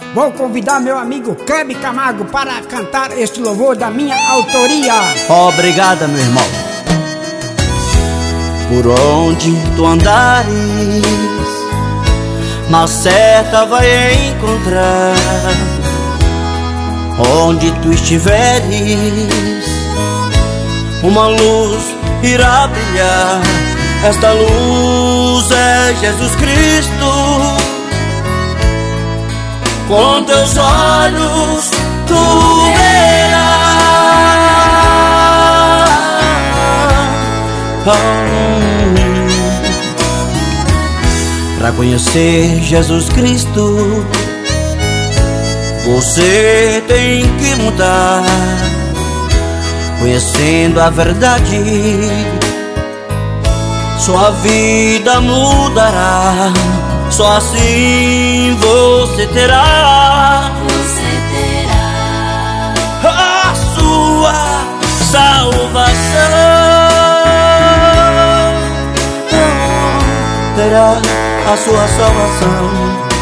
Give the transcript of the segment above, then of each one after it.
Vou convidar meu amigo Kleber Camargo para cantar este louvor da minha autoria. Obrigada, meu irmão. Por onde tu andares, na certa vai encontrar. Onde tu estiveres, uma luz irá brilhar. Esta luz é Jesus Cristo. Com teus olhos tu verás. Para conhecer Jesus Cristo, você tem que mudar. Conhecendo a verdade, sua vida mudará. Só assim você terá a sua salvação. Terá a sua salvação.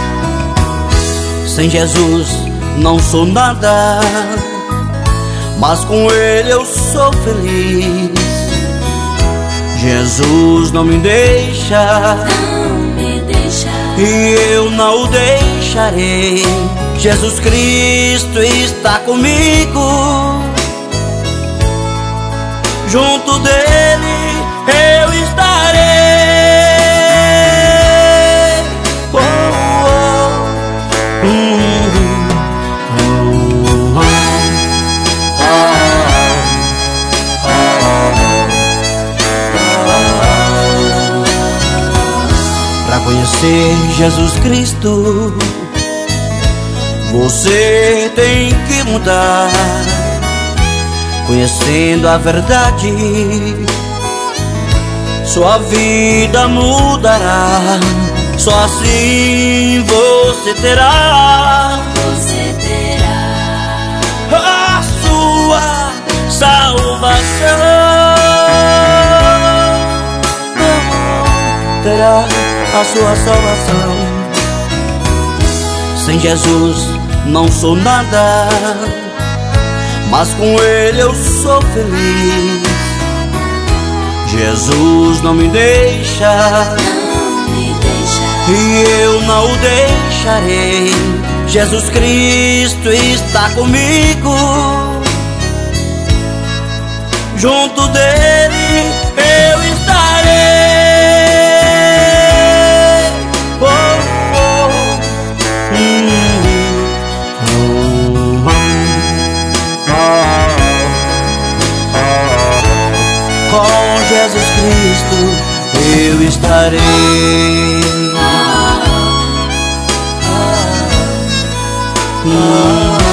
Sem Jesus não sou nada, mas com Ele eu sou feliz. Jesus não me deixa, e eu não o deixarei. Jesus Cristo está comigo. Junto dele eu estarei. Oh, oh, Para conhecer Jesus Cristo, você tem que mudar. Conhecendo a verdade, sua vida mudará. Só assim você terá a sua salvação. Terá a sua salvação. Sem Jesus não sou nada, mas com Ele eu sou feliz. Jesus não me deixa, e eu não o deixarei. Jesus Cristo está comigo. Junto dele eu estarei. Com Jesus Cristo eu estarei.